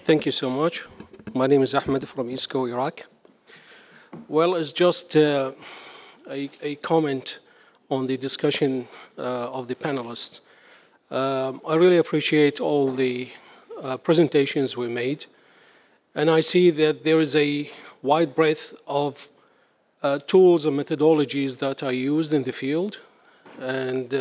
Thank you so much. My name is Ahmed from Isco, Iraq. Well, it's just a comment on the discussion of the panelists. I really appreciate all the presentations we made, and I see that there is a wide breadth of tools and methodologies that are used in the field. And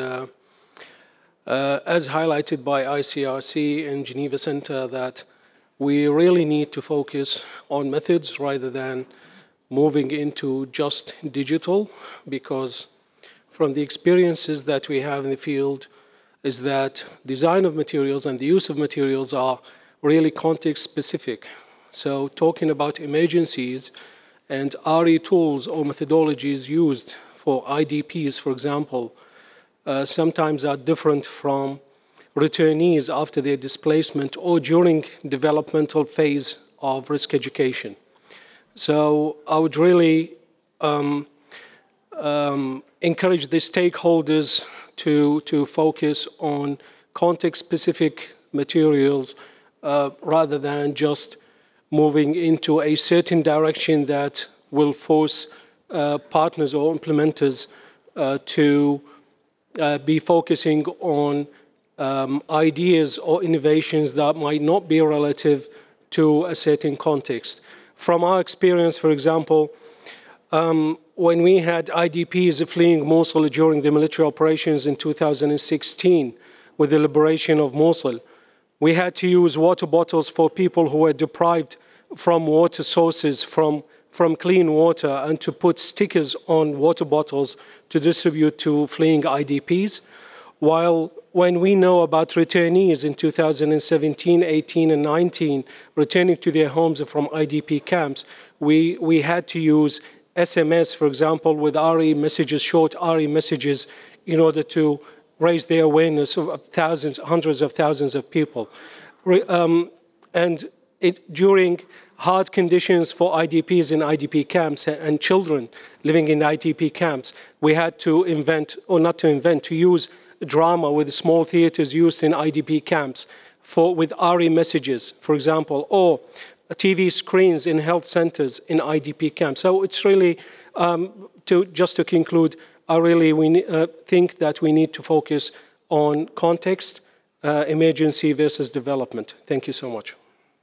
as highlighted by ICRC and Geneva Center, that we really need to focus on methods rather than moving into just digital, because from the experiences that we have in the field is that design of materials and the use of materials are really context specific. So talking about emergencies and RE tools or methodologies used for IDPs, for example, sometimes are different from returnees after their displacement or during developmental phase of risk education. So I would really encourage the stakeholders to focus on context-specific materials rather than just moving into a certain direction that will force partners or implementers to be focusing on ideas or innovations that might not be relative to a certain context. From our experience, for example, when we had IDPs fleeing Mosul during the military operations in 2016 with the liberation of Mosul, we had to use water bottles for people who were deprived from water sources, from clean water, and to put stickers on water bottles to distribute to fleeing IDPs. While when we know about returnees in 2017, 18, and 19 returning to their homes from IDP camps, we had to use SMS, for example, with RE messages, short RE messages, in order to raise the awareness of thousands, hundreds of thousands of people. During hard conditions for IDPs in IDP camps and children living in IDP camps, we had to invent, or not to invent, to use drama with small theaters used in IDP camps with RE messages, for example, or TV screens in health centers in IDP camps. So it's really, just to conclude, we think that we need to focus on context, emergency versus development. Thank you so much.